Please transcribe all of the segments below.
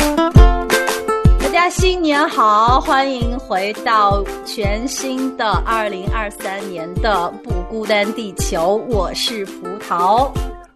大家新年好，欢迎回到全新的2023年的不孤单地球，我是葡萄。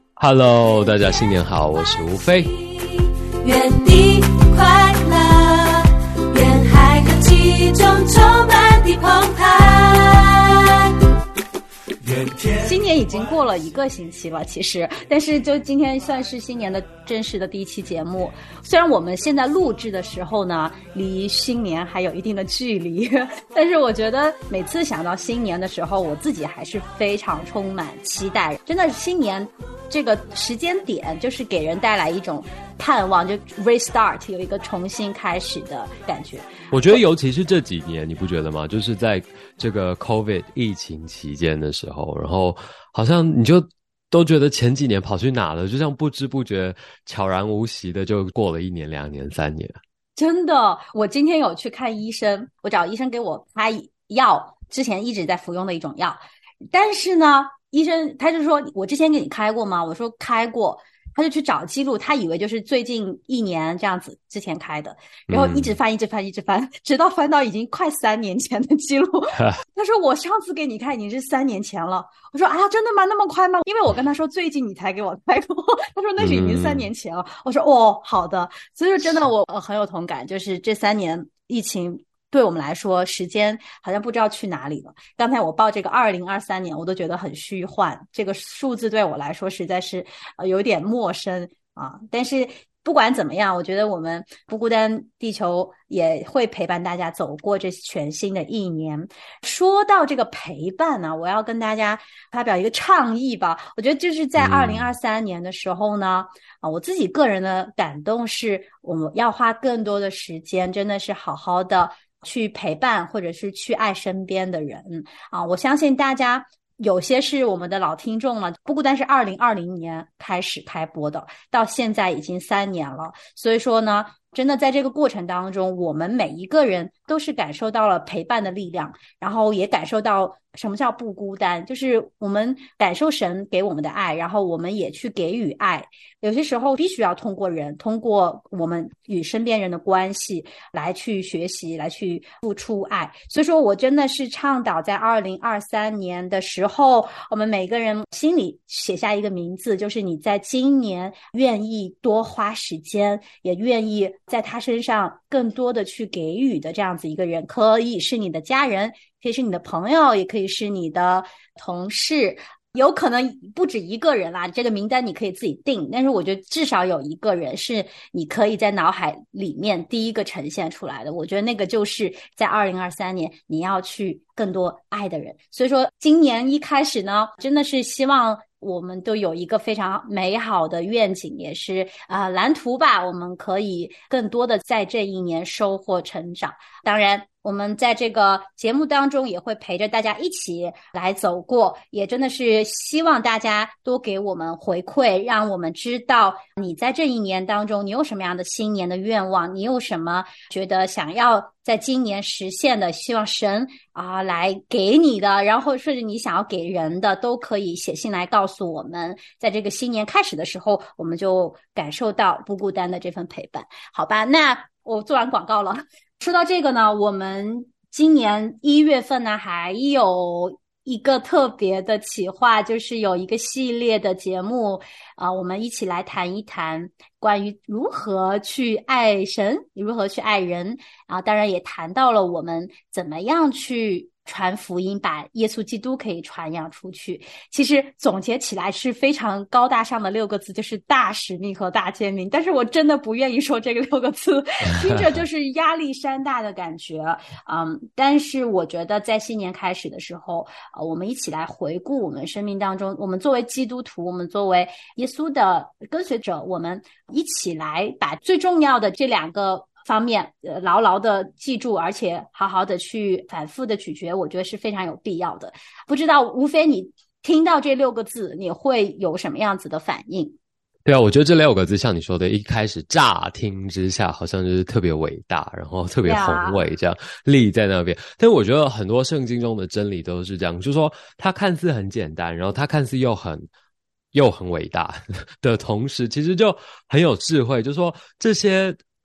Hello， 大家新年好，我是吴飞。 愿你快乐，愿海空气中充满地澎湃。 新年已经过了1个星期了，其实，但是就今天算是新年的正式的第1期节目。虽然我们现在录制的时候呢，离新年还有一定的距离，但是我觉得每次想到新年的时候，我自己还是非常充满期待。真的，新年这个时间点就是给人带来一种盼望，就 restart， 有一个重新开始的感觉。 我觉得尤其是这几年，你不觉得吗？就是在这个 COVID 疫情期间的时候，然后好像你就都觉得前几年跑去哪了，就像不知不觉悄然无息的就过了1年、2年、3年。 真的，我今天有去看医生，我找医生给我开药，之前一直在服用的一种药，但是呢，医生他就说我之前给你开过吗？我说开过，他就去找记录，他以为就是最近1年这样子之前开的，然后一直翻，直到翻到已经快3年前的记录。他说我上次给你开已经是3年前了。我说啊，真的吗？那么快吗？因为我跟他说最近你才给我开过，他说那是已经3年前了。我说哦，好的。所以说真的我很有同感，就是这3年疫情对我们来说，时间好像不知道去哪里了。刚才我报这个2023年，我都觉得很虚幻，这个数字对我来说实在是有点陌生啊。但是不管怎么样，我觉得我们不孤单地球也会陪伴大家走过这全新的1年。说到这个陪伴呢，我要跟大家发表一个倡议吧。我觉得就是在2023年的时候呢，我自己个人的感动是，我们要花更多的时间，真的是好好的去陪伴或者是去爱身边的人啊。我相信大家有些是我们的老听众了，不孤单是2020年开始开播的，到现在已经3年了。所以说呢，真的在这个过程当中，我们每一个人都是感受到了陪伴的力量，然后也感受到什么叫不孤单，就是我们感受神给我们的爱，然后我们也去给予爱。有些时候必须要通过人，通过我们与身边人的关系来去学习，来去付出爱。所以说我真的是倡导在2023年的时候，我们每个人心里写下一个名字，就是你在今年愿意多花时间，也愿意在他身上更多的去给予的这样子一个人，可以是你的家人，可以是你的朋友，也可以是你的同事，有可能不止一个人啦，这个名单你可以自己定，但是我觉得至少有一个人是你可以在脑海里面第一个呈现出来的，我觉得那个就是在2023年你要去更多爱的人。所以说今年一开始呢，真的是希望我们都有一个非常美好的愿景，也是蓝图吧，我们可以更多的在这1年收获成长。当然我们在这个节目当中也会陪着大家一起来走过，也真的是希望大家多给我们回馈，让我们知道你在这1年当中你有什么样的新年的愿望，你有什么觉得想要在今年实现的，希望神来给你的，然后甚至你想要给人的，都可以写信来告诉我们。在这个新年开始的时候，我们就感受到不孤单的这份陪伴。好吧，那我做完广告了。说到这个呢，我们今年1月份呢还有一个特别的企划，就是有一个系列的节目我们一起来谈一谈关于如何去爱神，如何去爱人当然也谈到了我们怎么样去传福音，把耶稣基督可以传扬出去。其实总结起来是非常高大上的6个字，就是大使命和大诫命，但是我真的不愿意说这个6个字，听着就是压力山大的感觉但是我觉得在新年开始的时候我们一起来回顾我们生命当中，我们作为基督徒，我们作为耶稣的跟随者，我们一起来把最重要的这2个方面牢牢的记住，而且好好的去反复的咀嚼，我觉得是非常有必要的。不知道吴非你听到这6个字你会有什么样子的反应？ 对啊，我觉得这6个字像你说的，一开始乍听之下好像就是特别伟大，然后特别宏伟这样立在那边。但我觉得很多圣经中的真理都是这样，就是说它看似很简单，然后它看似又很伟大的同时，其实就很有智慧，就是说这些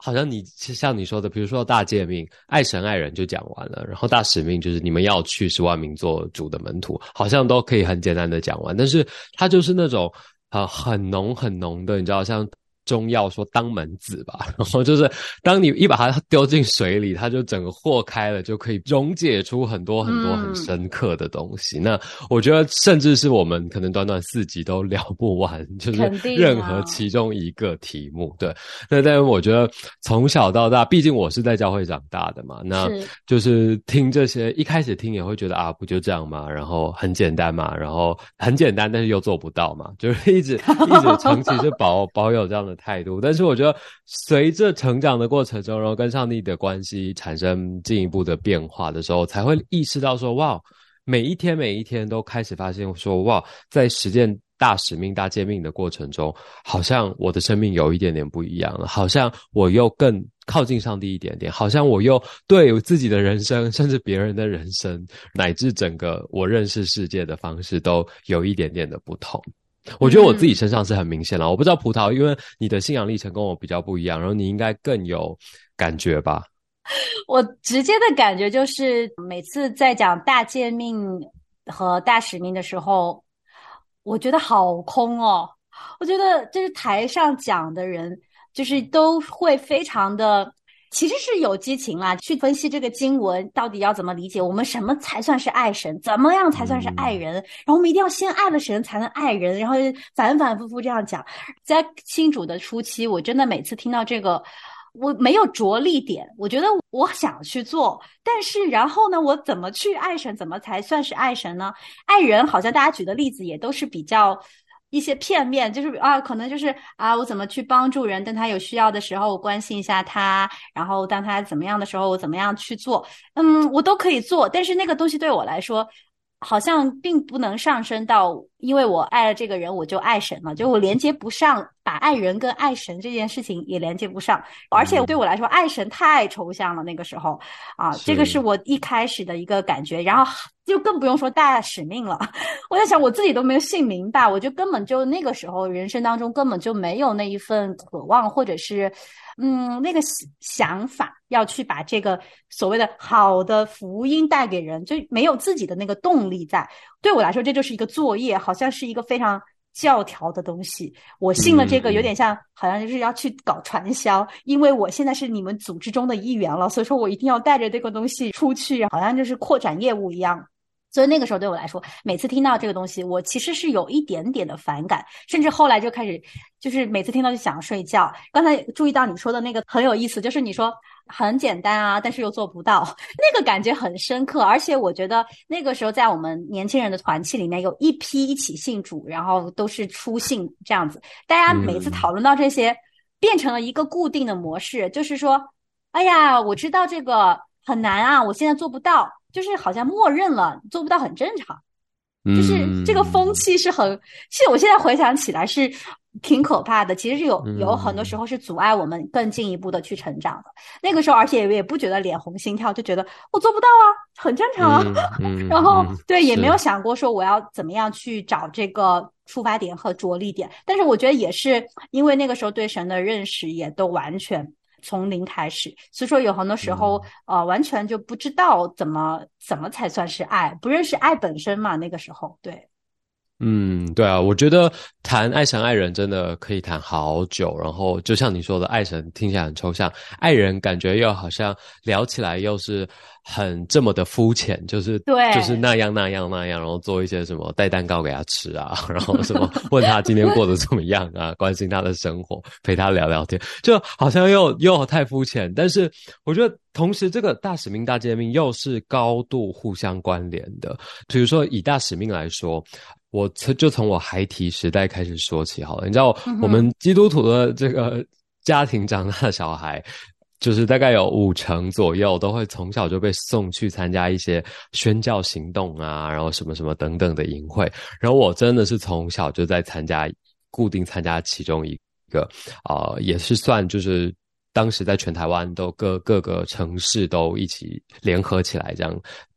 好像像你说的，比如说大诫命，爱神爱人就讲完了，然后大使命就是你们要去使万民做主的门徒，好像都可以很简单的讲完，但是它就是那种很浓很浓的，你知道像中药说当门子吧，然后就是当你一把它丢进水里，它就整个和开了，就可以溶解出很多很多很深刻的东西。那我觉得甚至是我们可能短短4集都聊不完，就是任何其中一个题目。对，那但是我觉得从小到大，毕竟我是在教会长大的嘛，那就是听这些，一开始听也会觉得不就这样嘛，然后很简单嘛，然后很简单，但是又做不到嘛，就是一直长期是保有这样的态度。但是我觉得随着成长的过程中，然后跟上帝的关系产生进一步的变化的时候，才会意识到说哇，每一天都开始发现说哇，在实践大使命大诫命的过程中，好像我的生命有一点点不一样了，好像我又更靠近上帝一点点，好像我又对自己的人生甚至别人的人生乃至整个我认识世界的方式都有一点点的不同。我觉得我自己身上是很明显了，我不知道葡萄，因为你的信仰历程跟我比较不一样，然后你应该更有感觉吧。 我直接的感觉就是每次在讲大诫命和大使命的时候，我觉得好空哦。我觉得就是台上讲的人就是都会非常的其实是有激情啦，去分析这个经文到底要怎么理解，我们什么才算是爱神，怎么样才算是爱人，然后我们一定要先爱了神才能爱人，然后反反复复这样讲。在信主的初期，我真的每次听到这个我没有着力点，我觉得我想去做，但是然后呢，我怎么去爱神，怎么才算是爱神呢？爱人好像大家举的例子也都是比较一些片面，就是可能就是我怎么去帮助人，等他有需要的时候我关心一下他，然后当他怎么样的时候我怎么样去做，我都可以做，但是那个东西对我来说好像并不能上升到因为我爱了这个人我就爱神嘛，就我连接不上，把爱人跟爱神这件事情也连接不上，而且对我来说爱神太抽象了，那个时候这个是我一开始的一个感觉，然后就更不用说大使命了。我在想我自己都没有信明白，我就根本就那个时候人生当中根本就没有那一份渴望，或者是那个想法要去把这个所谓的好的福音带给人，就没有自己的那个动力在。对我来说这就是一个作业，好像是一个非常教条的东西，我信了这个有点像好像就是要去搞传销，因为我现在是你们组织中的一员了，所以说我一定要带着这个东西出去，好像就是扩展业务一样。所以那个时候对我来说，每次听到这个东西我其实是有一点点的反感，甚至后来就开始就是每次听到就想睡觉。刚才注意到你说的那个很有意思，就是你说很简单但是又做不到，那个感觉很深刻。而且我觉得那个时候在我们年轻人的团契里面有一批一起信主，然后都是初信这样子，大家每次讨论到这些变成了一个固定的模式，就是说哎呀我知道这个很难我现在做不到，就是好像默认了做不到很正常，就是这个风气是很，其实我现在回想起来是挺可怕的，其实是有很多时候是阻碍我们更进一步的去成长的。那个时候而且也不觉得脸红心跳，就觉得我做不到很正常然后对也没有想过说我要怎么样去找这个出发点和着力点。但是我觉得也是因为那个时候对神的认识也都完全从零开始，所以说有很多时候完全就不知道怎么才算是爱，不认识爱本身嘛，那个时候对。 对啊，我觉得谈爱神爱人真的可以谈好久，然后就像你说的，爱神听起来很抽象，爱人感觉又好像聊起来又是很这么的肤浅，就是那样，然后做一些什么带蛋糕给他吃然后什么问他今天过得怎么样关心他的生活，陪他聊聊天，就好像又太肤浅。但是我觉得同时这个大使命大诫命又是高度互相关联的。比如说以大使命来说，我就从我孩提时代开始说起好了。你知道我们基督徒的这个家庭长大的小孩，就是大概有50%左右都会从小就被送去参加一些宣教行动然后什么什么等等的营会。然后我真的是从小就在固定参加其中一个也是算就是当时在全台湾都各个城市都一起联合起来这样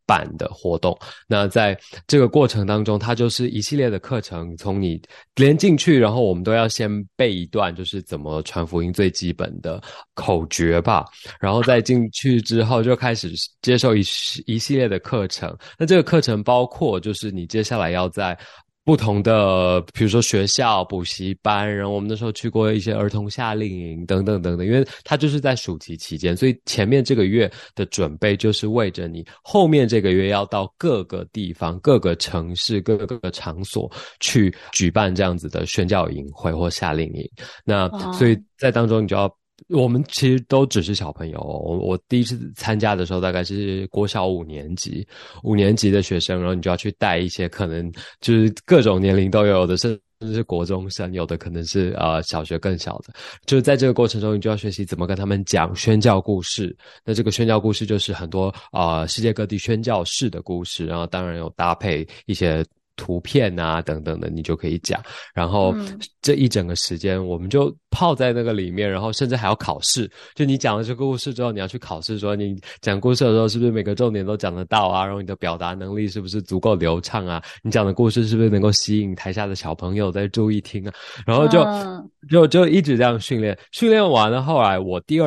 办的活动。那在这个过程当中，它就是一系列的课程，从你连进去，然后我们都要先背一段就是怎么传福音最基本的口诀吧，然后再进去之后就开始接受一系列的课程。那这个课程包括就是你接下来要在不同的比如说学校补习班，然后我们那时候去过一些儿童夏令营等等等等，因为它就是在暑期期间，所以前面这个月的准备就是为着你后面这个月要到各个地方各个城市各个场所去举办这样子的宣教营会或夏令营。那所以在当中你就要我们其实都只是小朋友我第一次参加的时候大概是国小5年级的学生，然后你就要去带一些可能就是各种年龄都有的，甚至是国中生，有的可能是小学更小的。就是在这个过程中你就要学习怎么跟他们讲宣教故事。那这个宣教故事就是很多世界各地宣教士的故事，然后当然有搭配一些图片啊等等的，你就可以讲。然后这一整个时间我们就泡在那个里面，然后甚至还要考试，就你讲了这个故事之后你要去考试，说你讲故事的时候是不是每个重点都讲得到啊，然后你的表达能力是不是足够流畅啊，你讲的故事是不是能够吸引台下的小朋友在注意听啊，然后就一直这样训练完了。后来我第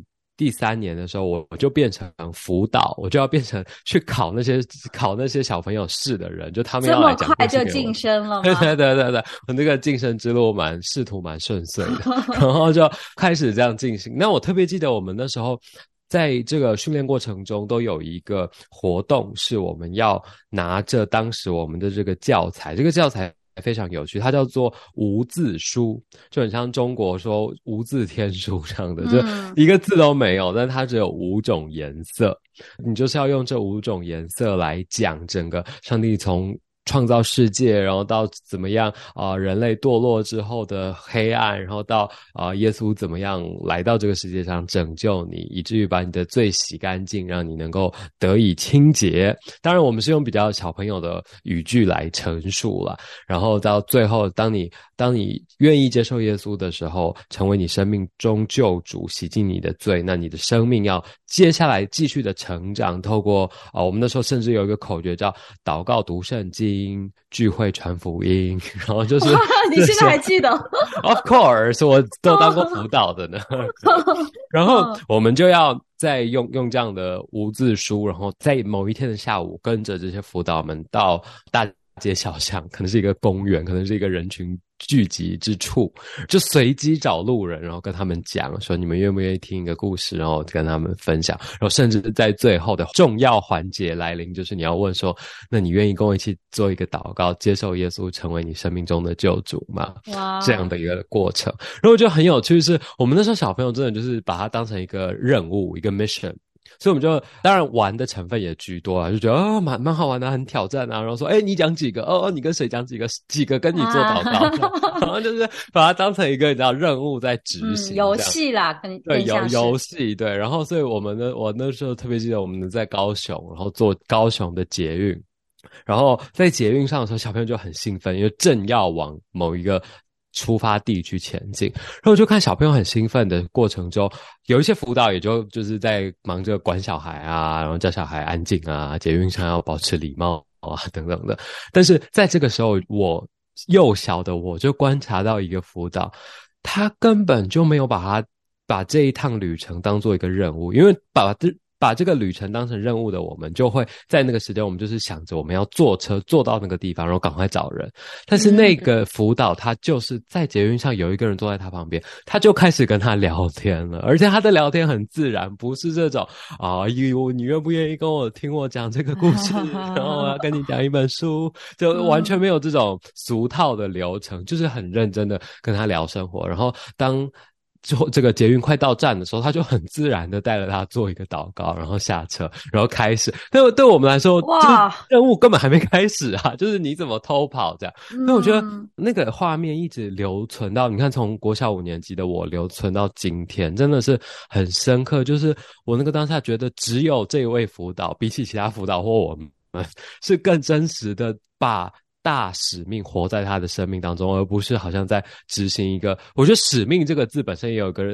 3年的时候我就变成辅导，我就要变成去考那些小朋友试的人，就他们要来讲故事给我。 这么快就晋升了吗？ 对，我那个晋升之路仕途蛮顺遂的然后就开始这样进行。那我特别记得我们那时候在这个训练过程中都有一个活动，是我们要拿着当时我们的这个教材，这个教材非常有趣，它叫做无字书，就很像中国说无字天书这样的，就一个字都没有，但它只有5种颜色，你就是要用这5种颜色来讲整个上帝从创造世界，然后到怎么样人类堕落之后的黑暗，然后到耶稣怎么样来到这个世界上拯救你，以至于把你的罪洗干净，让你能够得以清洁。当然我们是用比较小朋友的语句来陈述了，然后到最后当你愿意接受耶稣的时候，成为你生命中救主，洗净你的罪，那你的生命要接下来继续的成长，透过我们那时候甚至有一个口诀叫祷告读圣经，聚会传福音，然后就是你现在还记得 Of course 我都当过辅导的呢然后我们就要再用这样的无字书，然后在某一天的下午跟着这些辅导们到大街小巷，可能是一个公园，可能是一个人群聚集之处，就随机找路人，然后跟他们讲说你们愿不愿意听一个故事，然后跟他们分享，然后甚至在最后的重要环节来临，就是你要问说那你愿意跟我一起做一个祷告，接受耶稣成为你生命中的救主吗？这样的一个过程。然后我觉得很有趣是我们那时候小朋友真的就是把它当成一个任务，一个 mission，所以我们就当然玩的成分也居多啊，就觉得蛮好玩的，很挑战啊，然后说你讲几个你跟谁讲几个跟你做祷告然后就是把它当成一个你知道任务在执行游戏啦， 对游戏对。然后所以我那时候特别记得我们在高雄，然后坐高雄的捷运，然后在捷运上的时候小朋友就很兴奋，因为正要往某一个出发地去前进，然后就看小朋友很兴奋的过程中，有一些辅导也就是在忙着管小孩啊，然后叫小孩安静啊，捷运上要保持礼貌啊等等的。但是在这个时候我幼小的我就观察到一个辅导，他根本就没有把这一趟旅程当做一个任务，因为把这个旅程当成任务的我们，就会在那个时间我们就是想着我们要坐车坐到那个地方，然后赶快找人。但是那个辅导他就是在捷运上有一个人坐在他旁边，他就开始跟他聊天了，而且他的聊天很自然，不是这种你愿不愿意跟我听我讲这个故事然后我要跟你讲一本书，就完全没有这种俗套的流程，就是很认真的跟他聊生活。然后当这个捷运快到站的时候，他就很自然的带着他做一个祷告，然后下车，然后开始。对我们来说，哇，任务根本还没开始啊，就是你怎么偷跑这样。那我觉得那个画面一直留存到，你看从国小5年级的我留存到今天，真的是很深刻。就是我那个当下觉得，只有这一位辅导，比起其他辅导或我们是更真实的把大使命活在他的生命当中，而不是好像在执行一个，我觉得使命这个字本身也有一个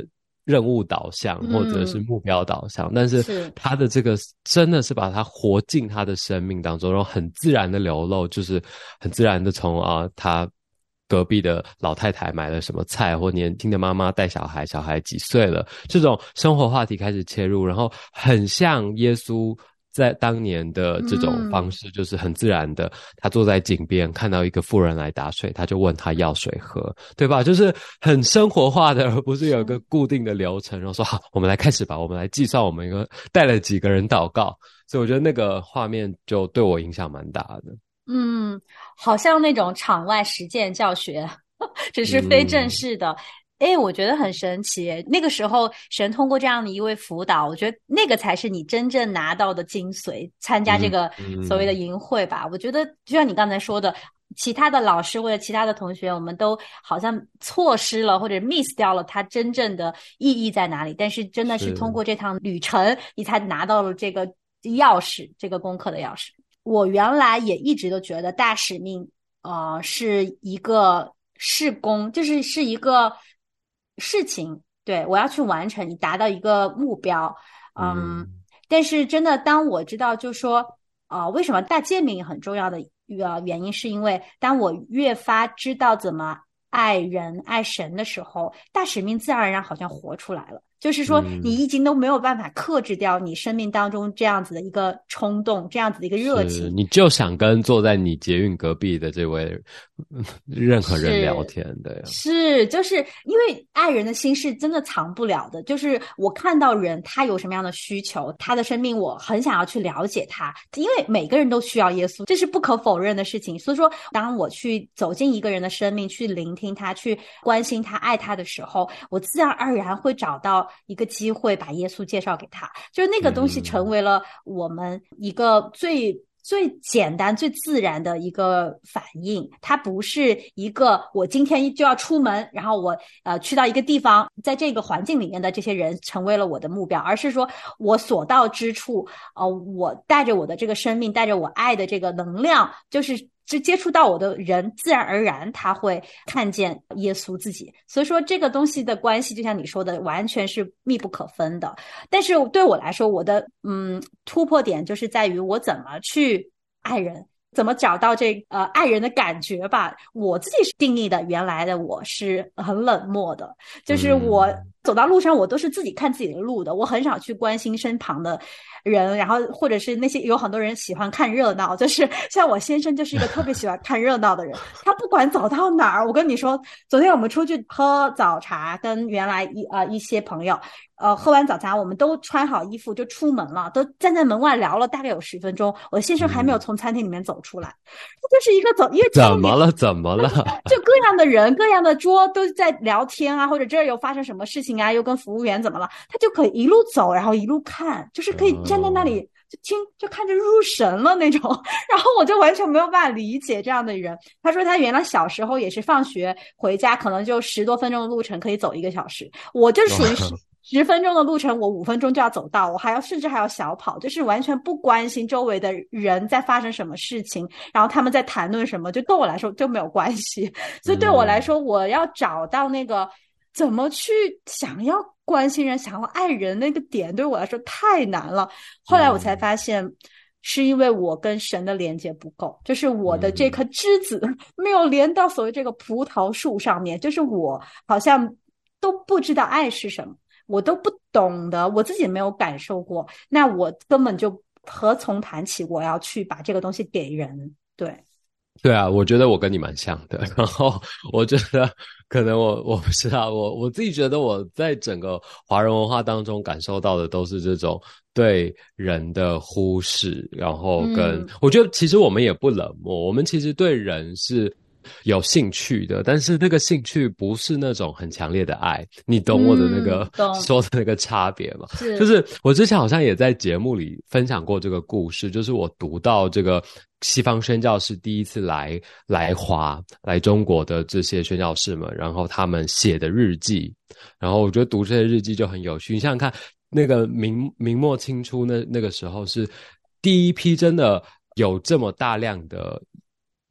任务导向或者是目标导向，但是他的这个真的是把他活进他的生命当中，然后很自然的流露，就是很自然的从他隔壁的老太太买了什么菜，或年轻的妈妈带小孩，小孩几岁了，这种生活话题开始切入，然后很像耶稣在当年的这种方式，就是很自然的，他坐在井边看到一个妇人来打水，他就问他要水喝，对吧？就是很生活化的，而不是有一个固定的流程，然后说好，我们来开始吧，我们来计算我们带了几个人祷告。所以我觉得那个画面就对我影响蛮大的。 好像那种场外实践教学，只是非正式的。我觉得很神奇。那个时候神通过这样的一位辅导，我觉得那个才是你真正拿到的精髓，参加这个所谓的营会吧。我觉得就像你刚才说的，其他的老师或者其他的同学，我们都好像错失了或者 miss 掉了它真正的意义在哪里，但是真的是通过这趟旅程，你才拿到了这个钥匙，这个功课的钥匙。我原来也一直都觉得大使命是一个事工，是一个事情，对，我要去完成，你达到一个目标。但是真的当我知道就是说为什么大诫命很重要的原因，是因为当我越发知道怎么爱人爱神的时候，大使命自然而然好像活出来了。就是说你已经都没有办法克制掉你生命当中这样子的一个冲动，这样子的一个热情， 你就想跟坐在你捷运隔壁的这位任何人聊天。对， 是就是因为爱人的心是真的藏不了的，就是我看到人他有什么样的需求，他的生命我很想要去了解他，因为每个人都需要耶稣，这是不可否认的事情。所以说当我去走进一个人的生命，去聆听他，去关心他，爱他的时候，我自然而然会找到一个机会把耶稣介绍给他，就是那个东西成为了我们一个最简单最自然的一个反应。它不是一个我今天就要出门，然后我去到一个地方，在这个环境里面的这些人成为了我的目标，而是说我所到之处我带着我的这个生命，带着我爱的这个能量，就是接触到我的人，自然而然他会看见耶稣自己。所以说这个东西的关系就像你说的完全是密不可分的。但是对我来说，我的突破点就是在于我怎么去爱人，怎么找到这爱人的感觉吧。我自己是定义的，原来的我是很冷漠的，就是我走到路上我都是自己看自己的路的，我很少去关心身旁的人，然后或者是那些有很多人喜欢看热闹，就是像我先生就是一个特别喜欢看热闹的人，他不管走到哪儿，我跟你说，昨天我们出去喝早茶，跟原来一些朋友喝完早茶，我们都穿好衣服就出门了，都站在门外聊了大概有10分钟，我的先生还没有从餐厅里面走出来。他就是一个因为怎么了就各样的人各样的桌都在聊天啊，或者这儿又发生什么事情啊，又跟服务员怎么了，他就可以一路走然后一路看，就是可以站在那里就听，就看着入神了那种。然后我就完全没有办法理解这样的人。他说他原来小时候也是放学回家可能就10多分钟的路程可以走1个小时，我就属于10分钟的路程我5分钟就要走到，我甚至还要小跑，就是完全不关心周围的人在发生什么事情，然后他们在谈论什么，就对我来说就没有关系。所以对我来说，我要找到那个怎么去想要关心人，想要爱人那个点，对我来说太难了。后来我才发现是因为我跟神的连接不够，就是我的这颗枝子没有连到所谓这个葡萄树上面，就是我好像都不知道爱是什么，我都不懂的，我自己没有感受过，那我根本就何从谈起我要去把这个东西给人。对啊，我觉得我跟你蛮像的。然后我觉得可能我不知道，我自己觉得我在整个华人文化当中感受到的都是这种对人的忽视，然后我觉得其实我们也不冷漠，我们其实对人是有兴趣的，但是那个兴趣不是那种很强烈的爱，你懂我的那个说的那个差别吗？就是我之前好像也在节目里分享过这个故事，就是我读到这个西方宣教士第一次来中国的这些宣教士们，然后他们写的日记，然后我觉得读这些日记就很有趣。你想想看，那个明末清初那个时候是第一批真的有这么大量的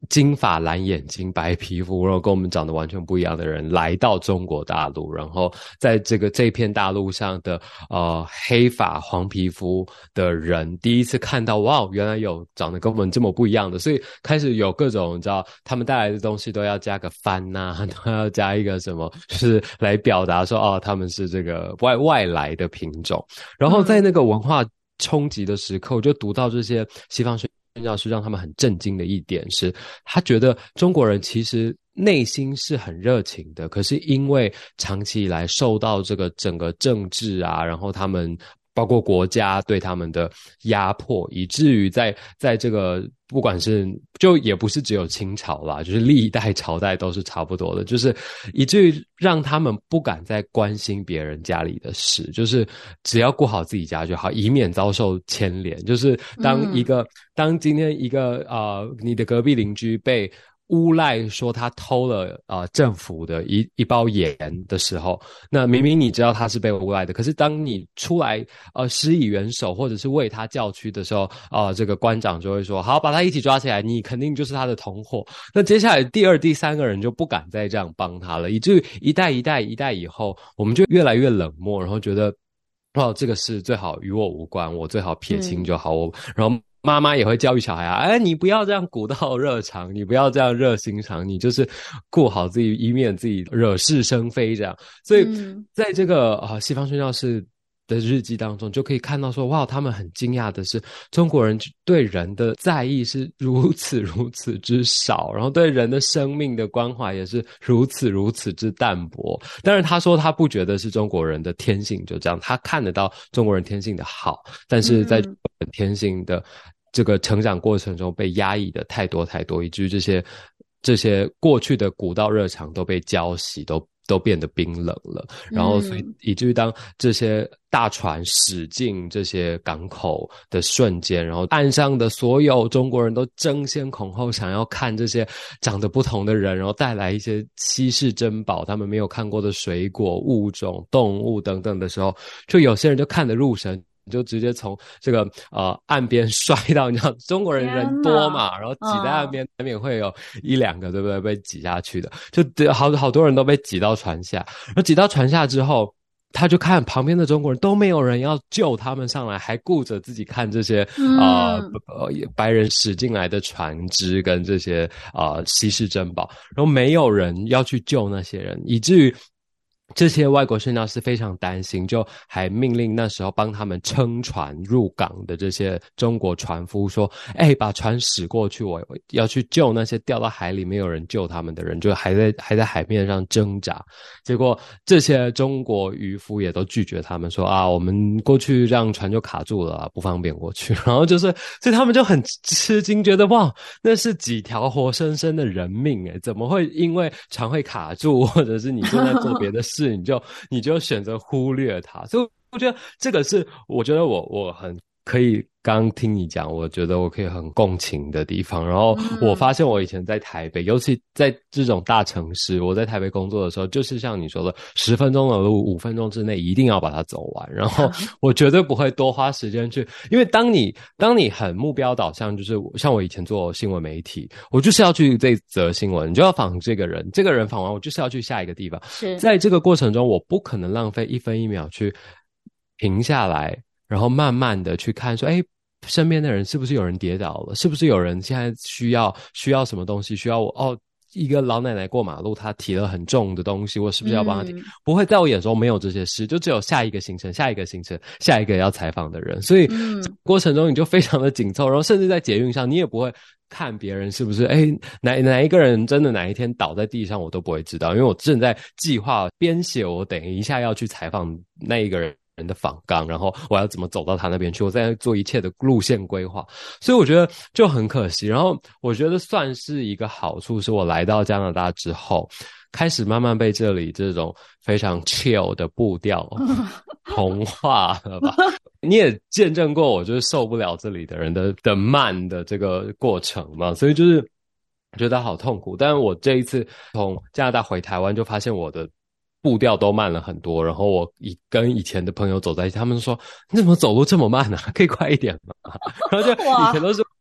金发蓝眼睛白皮肤，然后跟我们长得完全不一样的人来到中国大陆，然后在这片大陆上的黑发黄皮肤的人第一次看到哇，原来有长得跟我们这么不一样的，所以开始有各种你知道他们带来的东西都要加个番啊，都要加一个什么，就是来表达说哦他们是这个外来的品种。然后在那个文化冲击的时刻，我就读到这些西方宣教师让他们很震惊的一点是，他觉得中国人其实内心是很热情的，可是因为长期以来受到这个整个政治啊，然后他们包括国家对他们的压迫，以至于在这个不管是就也不是只有清朝啦，就是历代朝代都是差不多的，就是以至于让他们不敢再关心别人家里的事，就是只要顾好自己家就好，以免遭受牵连。就是当今天一个你的隔壁邻居被诬赖说他偷了政府的一包盐的时候，那明明你知道他是被诬赖的，可是当你出来施以援手或者是为他叫屈的时候，这个官长就会说好，把他一起抓起来，你肯定就是他的同伙。那接下来第二第三个人就不敢再这样帮他了，以至于一代以后，我们就越来越冷漠，然后觉得这个事最好与我无关，我最好撇清就好。然后妈妈也会教育小孩你不要这样古道热肠，你不要这样热心肠，你就是顾好自己，以免自己惹是生非这样。所以在这个西方宣教士的日记当中就可以看到说，哇，他们很惊讶的是中国人对人的在意是如此之少，然后对人的生命的关怀也是如此之淡薄。当然他说他不觉得是中国人的天性就这样，他看得到中国人天性的好，但是在中国人天性的这个成长过程中被压抑的太多，以至于这些过去的古道热肠都被浇熄，都变得冰冷了。然后所以以至于当这些大船驶进这些港口的瞬间，然后岸上的所有中国人都争先恐后想要看这些长得不同的人，然后带来一些稀世珍宝，他们没有看过的水果、物种、动物等等的时候，就有些人就看得入神，你就直接从这个岸边摔到，你知道中国人人多嘛，然后挤在岸边难免会有一两个对不对被挤下去的，就好多人都被挤到船下，然后挤到船下之后，他就看旁边的中国人都没有人要救他们上来，还顾着自己看这些白人驶进来的船只跟这些稀世珍宝，然后没有人要去救那些人，以至于这些外国宣教士非常担心，就还命令那时候帮他们撑船入港的这些中国船夫说把船驶过去，我要去救那些掉到海里没有人救他们的人，就还在海面上挣扎。结果这些中国渔夫也都拒绝他们说我们过去让船就卡住了不方便过去。然后就是所以他们就很吃惊，觉得哇，那是几条活生生的人命怎么会因为船会卡住，或者是你正在做别的事你就选择忽略它。所以我觉得这个是我觉得我很可以刚听你讲，我觉得我可以很共情的地方。然后我发现我以前在台北，尤其在这种大城市，我在台北工作的时候，就是像你说的10分钟的路5分钟之内一定要把它走完，然后我绝对不会多花时间去，因为当你很目标导向，就是像我以前做新闻媒体，我就是要去这则新闻，你就要访这个人访完我就是要去下一个地方，在这个过程中我不可能浪费1分1秒去停下来，然后慢慢的去看说身边的人是不是有人跌倒了，是不是有人现在需要什么东西，需要我一个老奶奶过马路，她提了很重的东西，我是不是要帮她提不会，在我眼中没有这些事，就只有下一个行程，下一个要采访的人。所以过程中你就非常的紧凑，然后甚至在捷运上你也不会看别人是不是哪一个人真的哪一天倒在地上，我都不会知道，因为我正在计划编写我等一下要去采访那一个人的访纲，然后我要怎么走到他那边去，我在做一切的路线规划。所以我觉得就很可惜。然后我觉得算是一个好处，是我来到加拿大之后开始慢慢被这里这种非常 chill 的步调同化了吧。你也见证过我就是受不了这里的人的慢的这个过程嘛，所以就是觉得好痛苦。但是我这一次从加拿大回台湾就发现我的步调都慢了很多，然后我跟以前的朋友走在一起，他们说你怎么走路这么慢啊，可以快一点吗？然后就以前都是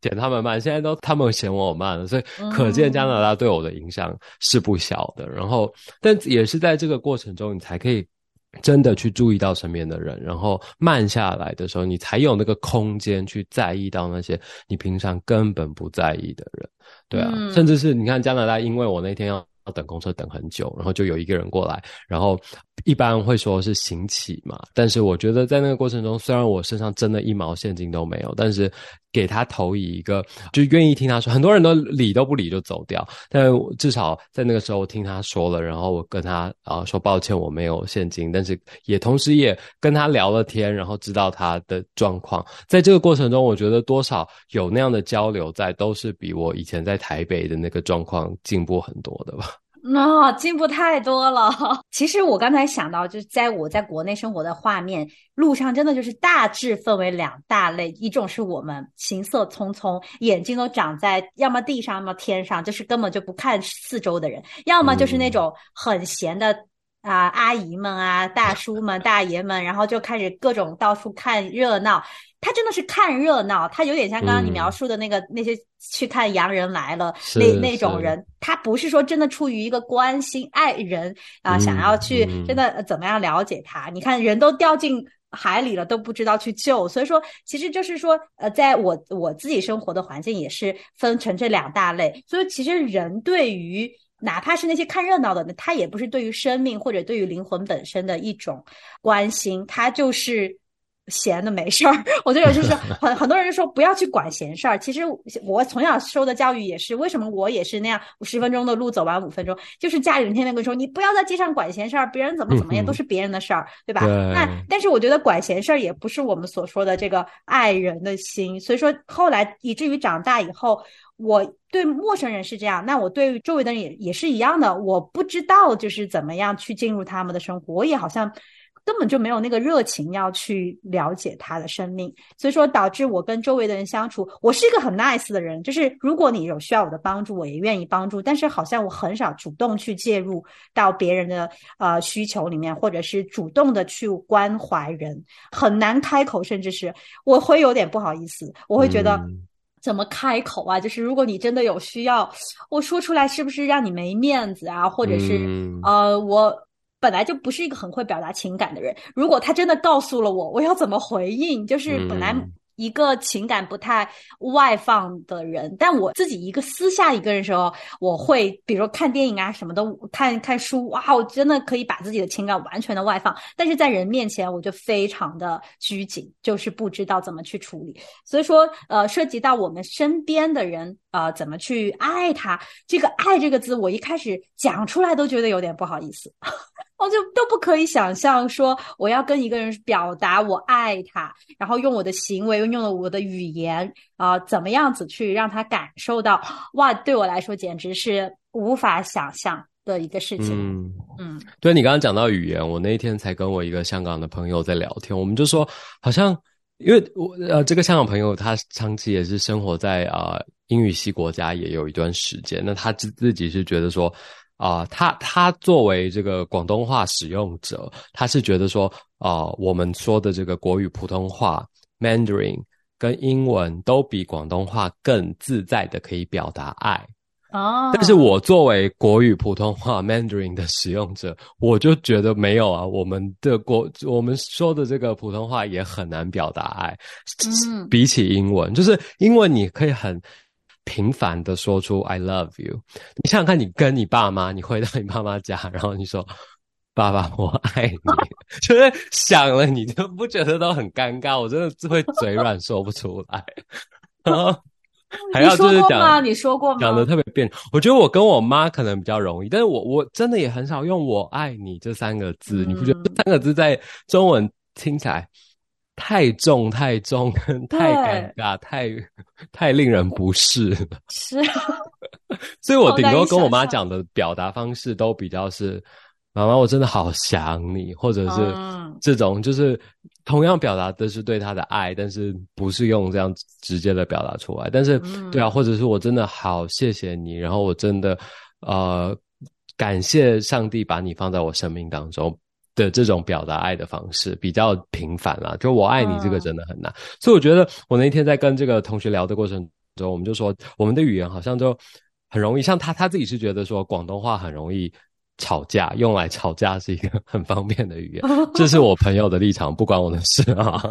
嫌他们慢，现在都他们嫌我慢了，所以可见加拿大对我的影响是不小的。然后，但也是在这个过程中，你才可以真的去注意到身边的人，然后慢下来的时候，你才有那个空间去在意到那些你平常根本不在意的人。对啊，甚至是你看加拿大，因为我那天要等公车等很久，然后就有一个人过来，然后一般会说是行乞嘛，但是我觉得在那个过程中，虽然我身上真的一毛现金都没有，但是给他投以一个就愿意听他说，很多人都理都不理就走掉，但至少在那个时候我听他说了，然后我跟他说抱歉我没有现金，但是也同时也跟他聊了天，然后知道他的状况。在这个过程中，我觉得多少有那样的交流在，都是比我以前在台北的那个状况进步很多的吧。 进步太多了。其实我刚才想到，就是我在国内生活的画面，路上真的就是大致分为2大类，一种是我们行色匆匆，眼睛都长在要么地上要么天上，就是根本就不看四周的人，要么就是那种很闲的阿姨们啊、大叔们、大爷们，然后就开始各种到处看热闹。他真的是看热闹，他有点像刚刚你描述的那些去看洋人来了那种人，他不是说真的出于一个关心爱人想要去真的怎么样了解他。你看人都掉进海里了都不知道去救，所以说其实就是说在我自己生活的环境也是分成这2大类。所以其实人对于哪怕是那些看热闹的人，他也不是对于生命或者对于灵魂本身的一种关心，他就是闲的没事儿。我觉得就是很多人说不要去管闲事儿，其实我从小受的教育也是，为什么我也是那样10分钟的路走完5分钟，就是家里人天天跟我说你不要在街上管闲事儿，别人怎么样都是别人的事儿，对吧？但是我觉得管闲事儿也不是我们所说的这个爱人的心。所以说后来以至于长大以后，我对陌生人是这样，那我对周围的人也是一样的，我不知道就是怎么样去进入他们的生活，我也好像根本就没有那个热情要去了解他的生命。所以说导致我跟周围的人相处，我是一个很 nice 的人，就是如果你有需要我的帮助我也愿意帮助，但是好像我很少主动去介入到别人的需求里面，或者是主动的去关怀人，很难开口，甚至是我会有点不好意思，我会觉得怎么开口啊？就是如果你真的有需要，我说出来是不是让你没面子啊？或者是我本来就不是一个很会表达情感的人，如果他真的告诉了我，我要怎么回应？就是本来一个情感不太外放的人，但我自己私下一个人的时候，我会比如说看电影啊什么的，看书，哇，我真的可以把自己的情感完全的外放，但是在人面前我就非常的拘谨，就是不知道怎么去处理。所以说涉及到我们身边的人怎么去爱他，这个爱这个字我一开始讲出来都觉得有点不好意思。我就都不可以想象说我要跟一个人表达我爱他，然后用我的行为用我的语言怎么样子去让他感受到，哇，对我来说简直是无法想象的一个事情。 对，你刚刚讲到语言，我那一天才跟我一个香港的朋友在聊天，我们就说好像因为我这个香港朋友他长期也是生活在英语系国家也有一段时间，那他自己是觉得说他作为这个广东话使用者，他是觉得说我们说的这个国语普通话 Mandarin 跟英文都比广东话更自在的可以表达爱。但是我作为国语普通话 Mandarin 的使用者，我就觉得没有我们说的这个普通话也很难表达爱。比起英文，就是英文你可以很频繁的说出 I love you， 你想想看，你跟你爸妈，你回到你爸妈家，然后你说爸爸我爱你，就是想了你就不觉得都很尴尬，我真的是会嘴软说不出来。然后还要就是你说过吗？ 讲的特别别扭。我觉得我跟我妈可能比较容易，但是我真的也很少用我爱你这3个字，你不觉得这3个字在中文听起来太重太尴尬，太令人不适了。 是。 所以我顶多跟我妈讲的表达方式都比较是妈妈我真的好想你，或者是这种就是同样表达的是对她的爱，但是不是用这样直接的表达出来。但是对啊，或者是我真的好谢谢你，然后我真的感谢上帝把你放在我生命当中的这种表达爱的方式比较频繁啦，就我爱你这个真的很难。所以我觉得我那天在跟这个同学聊的过程之后，我们就说我们的语言好像就很容易，像他自己是觉得说广东话很容易吵架，用来吵架是一个很方便的语言，这是我朋友的立场，不关我的事啊。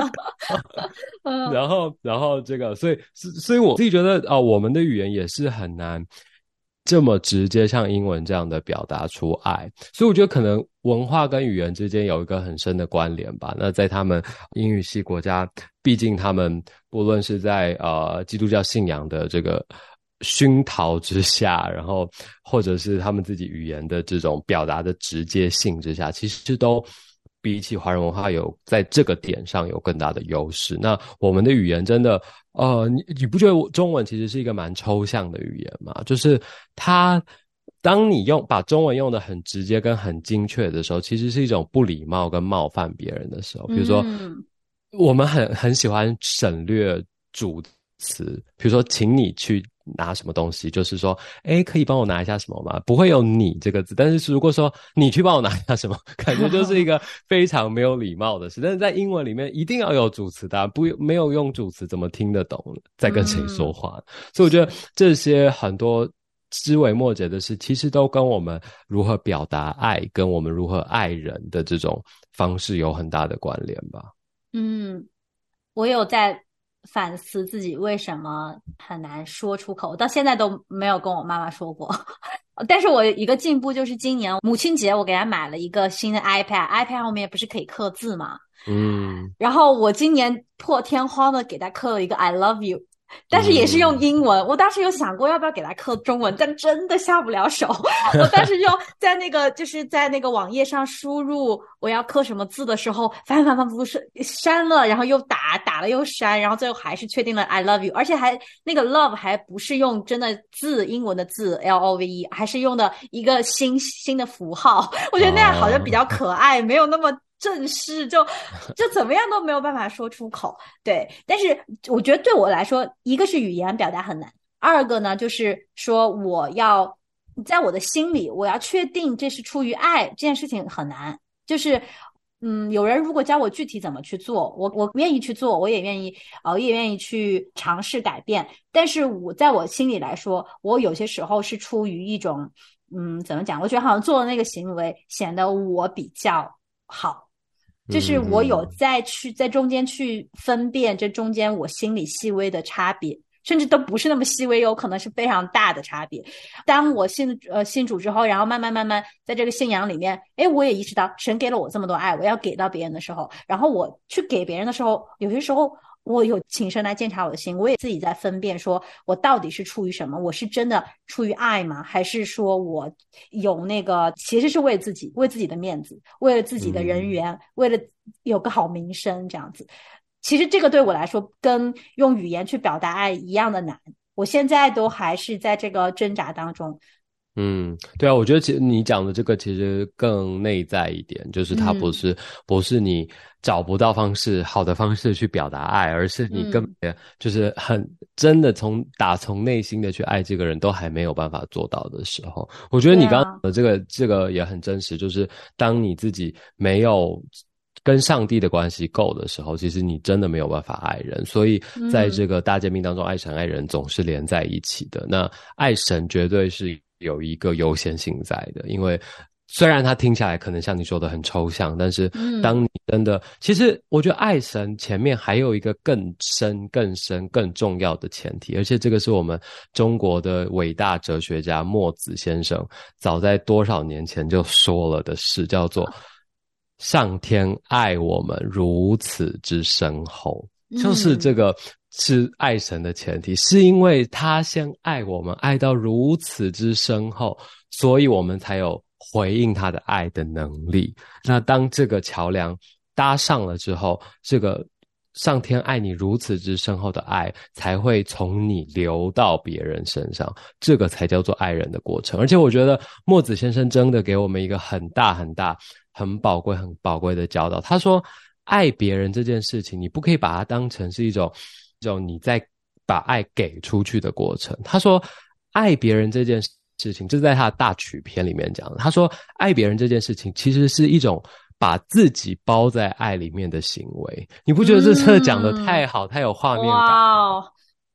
然后这个，所以我自己觉得我们的语言也是很难这么直接像英文这样的表达出爱，所以我觉得可能文化跟语言之间有一个很深的关联吧。那在他们英语系国家，毕竟他们不论是在基督教信仰的这个熏陶之下，然后或者是他们自己语言的这种表达的直接性之下，其实都比起华人文化有在这个点上有更大的优势。那我们的语言真的你不觉得中文其实是一个蛮抽象的语言吗？就是它当你把中文用得很直接跟很精确的时候，其实是一种不礼貌跟冒犯别人的时候。比如说我们很喜欢省略主词，比如说请你去拿什么东西，就是说可以帮我拿一下什么吗？不会有你这个字，但是如果说你去帮我拿一下什么，感觉就是一个非常没有礼貌的事。但是在英文里面一定要有主词的，没有用主词怎么听得懂在跟谁说话？所以我觉得这些很多枝微末节的事，其实都跟我们如何表达爱，跟我们如何爱人的这种方式有很大的关联吧。 我有在反思自己为什么很难说出口，到现在都没有跟我妈妈说过。但是我一个进步就是今年母亲节我给她买了一个新的 iPad 后面不是可以刻字吗？然后我今年破天荒的给她刻了一个 I love you，但是也是用英文。我当时有想过要不要给他刻中文，但真的下不了手。我当时就在那个网页上输入我要刻什么字的时候，反复删了，然后又打了又删，然后最后还是确定了 I love you， 而且还那个 love 还不是用真的字，英文的字 LOVE， 还是用的一个新的符号。我觉得那样好像比较可爱，没有那么正式，就怎么样都没有办法说出口。对，但是我觉得对我来说，一个是语言表达很难，二个呢就是说我要在我的心里，我要确定这是出于爱，这件事情很难。就是有人如果教我具体怎么去做，我愿意去做，我也愿意去尝试改变。但是在我心里来说，我有些时候是出于一种怎么讲？我觉得好像做的那个行为显得我比较好。就是我有在中间去分辨这中间我心里细微的差别，甚至都不是那么细微，有可能是非常大的差别。当我信主之后，然后慢慢在这个信仰里面，我也意识到神给了我这么多爱，我要给到别人的时候，然后我去给别人的时候，有些时候我有请神来鉴察我的心，我也自己在分辨，说我到底是出于什么？我是真的出于爱吗？还是说我有那个其实是为自己的面子，为了自己的人缘，为了有个好名声这样子。其实这个对我来说跟用语言去表达爱一样的难，我现在都还是在这个挣扎当中。 对啊，我觉得其实你讲的这个其实更内在一点，就是它不是你找不到好的方式去表达爱，而是你根本就是很真的打从内心的去爱这个人都还没有办法做到的时候。我觉得你刚刚讲的这个也很真实，就是当你自己没有跟上帝的关系够的时候，其实你真的没有办法爱人。所以在这个大诫命当中，爱神爱人总是连在一起的。那爱神绝对是有一个优先性在的，因为虽然它听起来可能像你说的很抽象，但是当你真的其实我觉得爱神前面还有一个更深更重要的前提，而且这个是我们中国的伟大哲学家墨子先生早在多少年前就说了的事，叫做上天爱我们如此之深厚。就是这个是爱神的前提，是因为他先爱我们，爱到如此之深厚，所以我们才有回应他的爱的能力。那当这个桥梁搭上了之后，这个上天爱你如此之深厚的爱才会从你流到别人身上，这个才叫做爱人的过程。而且我觉得墨子先生真的给我们一个很大很宝贵的教导。他说爱别人这件事情，你不可以把它当成是一种你在把爱给出去的过程。他说爱别人这件事情，这是在他的大曲篇里面讲的。他说爱别人这件事情其实是一种把自己包在爱里面的行为。你不觉得这讲的太好，太有画面感？ 哇，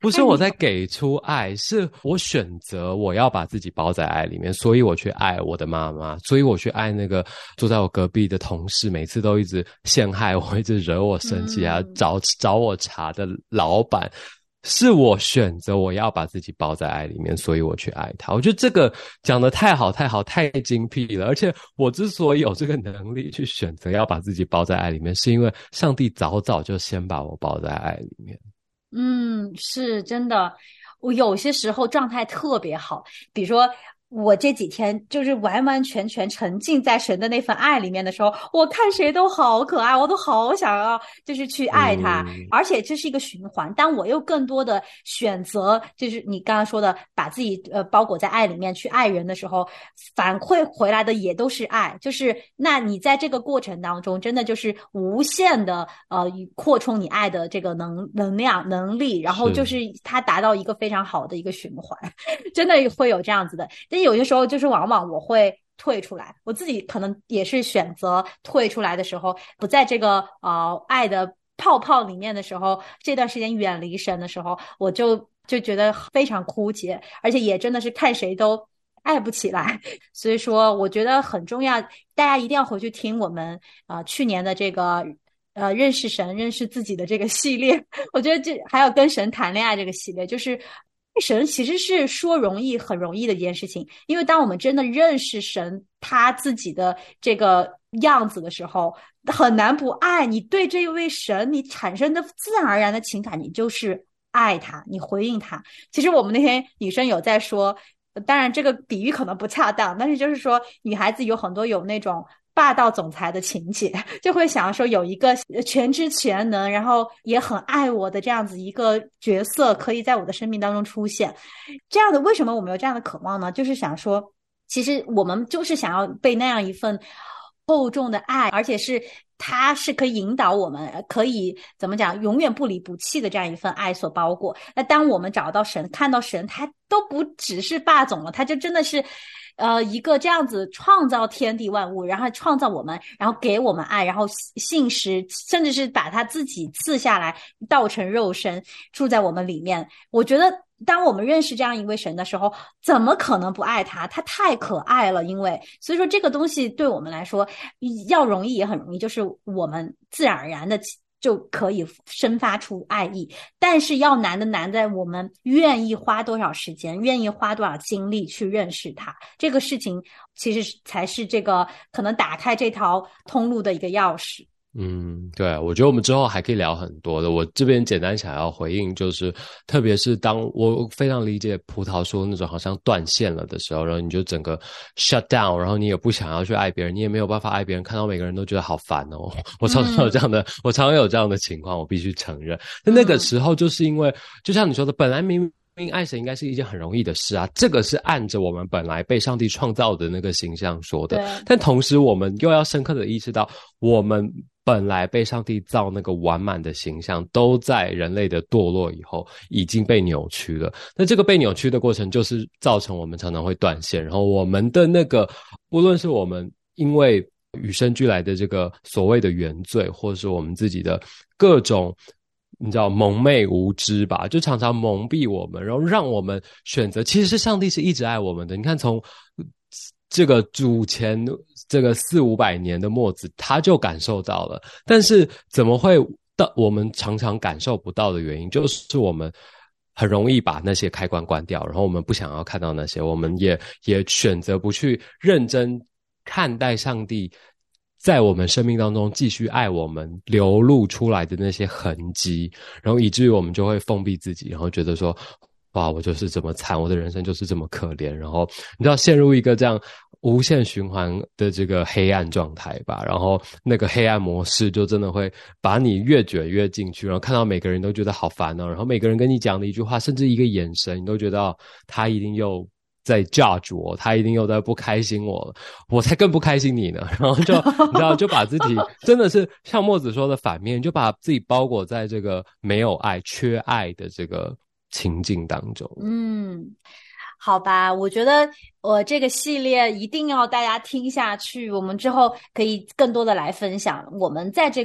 不是我在给出爱，是我选择我要把自己包在爱里面，所以我去爱我的妈妈，所以我去爱那个坐在我隔壁的同事，每次都一直陷害我，一直惹我生气啊，找我茬的老板。是我选择我要把自己包在爱里面，所以我去爱他。我觉得这个讲得太好太好太精辟了，而且我之所以有这个能力去选择要把自己包在爱里面，是因为上帝早早就先把我包在爱里面。 是真的。我有些时候状态特别好，比如说我这几天就是完完全全沉浸在神的那份爱里面的时候，我看谁都好可爱，我都好想要就是去爱他。而且这是一个循环，当我又更多的选择就是你刚刚说的把自己包裹在爱里面去爱人的时候，反馈回来的也都是爱。就是那你在这个过程当中真的就是无限的扩充你爱的这个能量能力，然后就是它达到一个非常好的一个循环，真的会有这样子的。但有些时候就是往往我会退出来，我自己可能也是选择退出来的时候，不在这个爱的泡泡里面的时候，这段时间远离神的时候，我就觉得非常枯竭，而且也真的是看谁都爱不起来。所以说我觉得很重要，大家一定要回去听我们去年的这个认识神认识自己的这个系列。我觉得这还有跟神谈恋爱这个系列，就是神其实是说容易很容易的一件事情，因为当我们真的认识神他自己的这个样子的时候，很难不爱。你对这位神你产生的自然而然的情感，你就是爱他，你回应他。其实我们那天女生有在说，当然这个比喻可能不恰当，但是就是说女孩子有很多有那种霸道总裁的情节，就会想要说有一个全知全能然后也很爱我的这样子一个角色可以在我的生命当中出现。这样的为什么我们有这样的渴望呢？就是想说其实我们就是想要被那样一份厚重的爱，而且是它是可以引导我们，可以怎么讲永远不离不弃的这样一份爱所包裹。那当我们找到神看到神，他都不只是霸总了，他就真的是一个这样子创造天地万物，然后创造我们，然后给我们爱，然后信实，甚至是把他自己赐下来道成肉身住在我们里面。我觉得当我们认识这样一位神的时候，怎么可能不爱他？他太可爱了。因为所以说这个东西对我们来说要容易也很容易，就是我们自然而然的就可以生发出爱意。但是要难的难在我们愿意花多少时间，愿意花多少精力去认识它。这个事情其实才是这个可能打开这条通路的一个钥匙。 对，我觉得我们之后还可以聊很多的。我这边简单想要回应，就是特别是当我非常理解葡萄说那种好像断线了的时候，然后你就整个 shut down， 然后你也不想要去爱别人，你也没有办法爱别人，看到每个人都觉得好烦哦。我常常有这样的，我常常有这样的情况，我必须承认。那个时候就是因为，就像你说的，本来明明爱神应该是一件很容易的事啊，这个是按着我们本来被上帝创造的那个形象说的，但同时我们又要深刻的意识到，我们本来被上帝造那个完满的形象，都在人类的堕落以后已经被扭曲了。那这个被扭曲的过程，就是造成我们常常会断线，然后我们的那个，不论是我们因为与生俱来的这个所谓的原罪，或是我们自己的各种你知道蒙昧无知吧，就常常蒙蔽我们，然后让我们选择，其实是上帝是一直爱我们的。你看从这个主前这个400-500年的末子，他就感受到了，但是怎么会到我们常常感受不到的原因，就是我们很容易把那些开关关掉，然后我们不想要看到那些，我们也选择不去认真看待上帝在我们生命当中继续爱我们流露出来的那些痕迹，然后以至于我们就会封闭自己，然后觉得说哇，我就是这么惨，我的人生就是这么可怜，然后你知道陷入一个这样无限循环的这个黑暗状态吧，然后那个黑暗模式就真的会把你越卷越进去，然后看到每个人都觉得好烦哦，然后每个人跟你讲的一句话，甚至一个眼神，你都觉得他一定又在 judge 我，他一定又在不开心我了，我才更不开心你呢。然后就你知道，就把自己真的是像墨子说的反面，就把自己包裹在这个没有爱、缺爱的这个情境当中。 好吧，我觉得我这个系列一定要大家听下去，我们之后可以更多的来分享我们在这个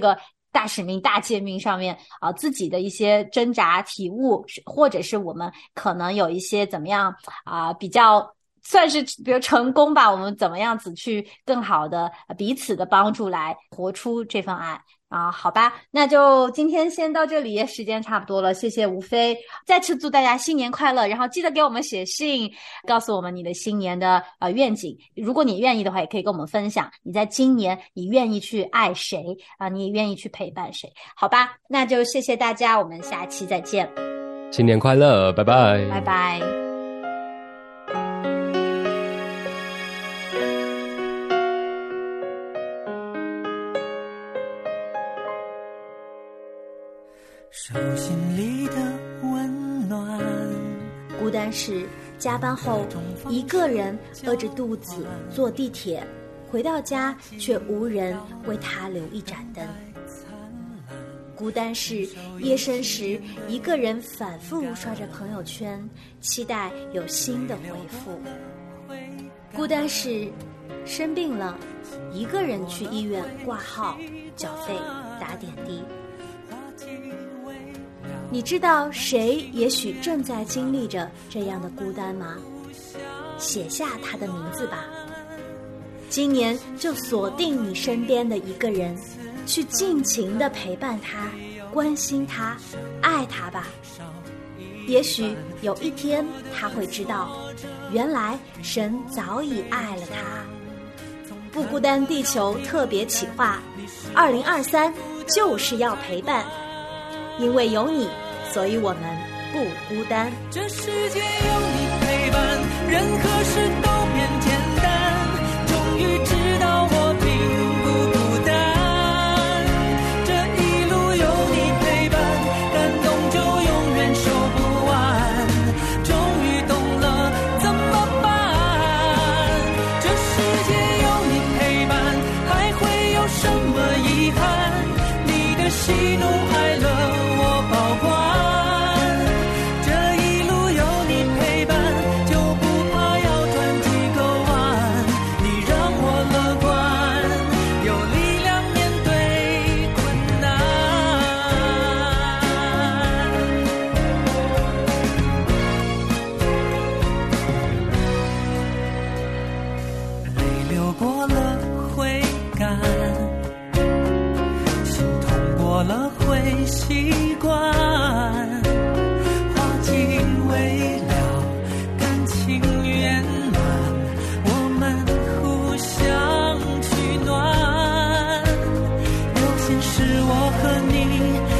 大使命、大诫命上面自己的一些挣扎、体悟，或者是我们可能有一些怎么样比较算是比如成功吧，我们怎么样子去更好的彼此的帮助来活出这份爱好吧，那就今天先到这里，时间差不多了，谢谢吴飞，再次祝大家新年快乐，然后记得给我们写信，告诉我们你的新年的愿景，如果你愿意的话，也可以跟我们分享，你在今年你愿意去爱谁你也愿意去陪伴谁，好吧，那就谢谢大家，我们下期再见， 新年快乐，拜拜， 拜拜。 手心里的温暖， 孤单时加班后一个人饿着肚子坐地铁，回到家却无人为他留一盏灯。孤单是夜深时一个人反复刷着朋友圈，期待有新的回复。孤单是生病了一个人去医院挂号缴费打点滴。你知道谁也许正在经历着这样的孤单吗？写下他的名字吧。今年就锁定你身边的一个人，去尽情地陪伴他，关心他，爱他吧。也许有一天他会知道，原来神早已爱了他。不孤单地球特别企划，2023就是要陪伴。因为有你，所以我们不孤单。 这世界有你陪伴，人和事都变简单。终于知道我并不孤单。这一路有你陪伴，感动就永远说不完。终于懂了怎么办？这世界有你陪伴，还会有什么遗憾？你的喜怒哀乐保管，这一路有你陪伴，就不怕要转几个弯。你让我乐观，有力量面对困难。泪流过了会干，心痛过了会习惯，花季未了，感情圆满，我们互相取暖。有心事我和你